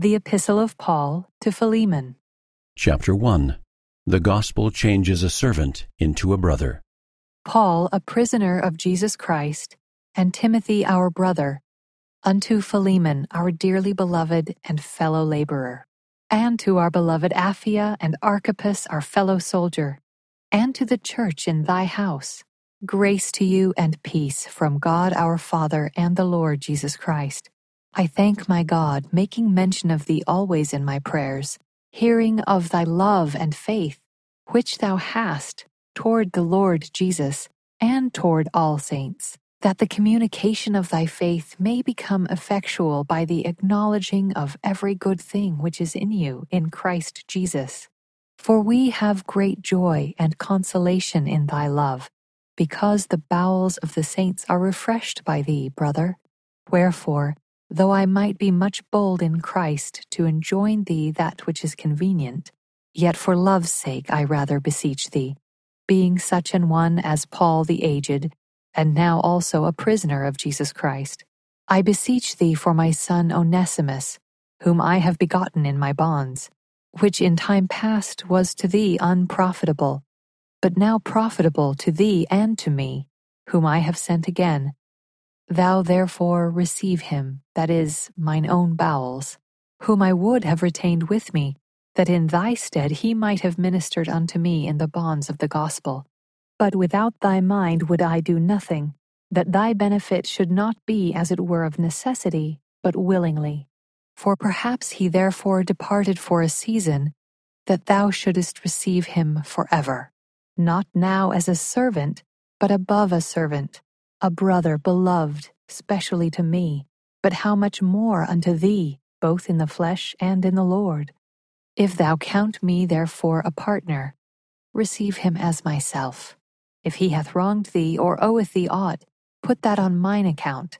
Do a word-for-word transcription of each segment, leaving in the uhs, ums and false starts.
The Epistle of Paul to Philemon. Chapter one. The Gospel changes a servant into a brother. Paul, a prisoner of Jesus Christ, and Timothy our brother, unto Philemon our dearly beloved and fellow laborer, and to our beloved Apphia and Archippus our fellow soldier, and to the church in thy house, grace to you and peace from God our Father and the Lord Jesus Christ. I thank my God, making mention of thee always in my prayers, hearing of thy love and faith, which thou hast toward the Lord Jesus and toward all saints, that the communication of thy faith may become effectual by the acknowledging of every good thing which is in you in Christ Jesus. For we have great joy and consolation in thy love, because the bowels of the saints are refreshed by thee, brother. Wherefore, though I might be much bold in Christ to enjoin thee that which is convenient, yet for love's sake I rather beseech thee, being such an one as Paul the aged, and now also a prisoner of Jesus Christ, I beseech thee for my son Onesimus, whom I have begotten in my bonds, which in time past was to thee unprofitable, but now profitable to thee and to me, whom I have sent again. Thou therefore receive him, that is, mine own bowels, whom I would have retained with me, that in thy stead he might have ministered unto me in the bonds of the gospel. But without thy mind would I do nothing, that thy benefit should not be as it were of necessity, but willingly. For perhaps he therefore departed for a season, that thou shouldest receive him forever, not now as a servant, but above a servant, a brother beloved, specially to me, but how much more unto thee, both in the flesh and in the Lord. If thou count me therefore a partner, receive him as myself. If he hath wronged thee or oweth thee aught, put that on mine account.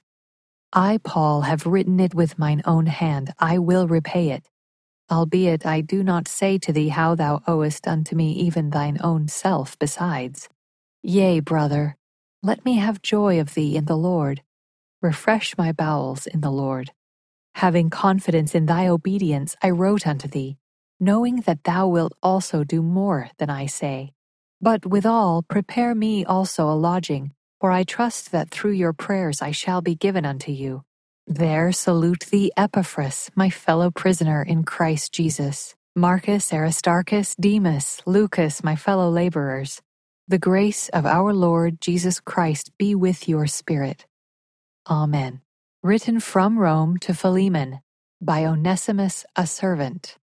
I, Paul, have written it with mine own hand, I will repay it. Albeit I do not say to thee how thou owest unto me even thine own self besides. Yea, brother, let me have joy of thee in the Lord. Refresh my bowels in the Lord. Having confidence in thy obedience, I wrote unto thee, knowing that thou wilt also do more than I say. But withal, prepare me also a lodging, for I trust that through your prayers I shall be given unto you. There salute thee Epaphras, my fellow prisoner in Christ Jesus, Marcus, Aristarchus, Demas, Lucas, my fellow laborers. The grace of our Lord Jesus Christ be with your spirit. Amen. Written from Rome to Philemon, by Onesimus, a servant.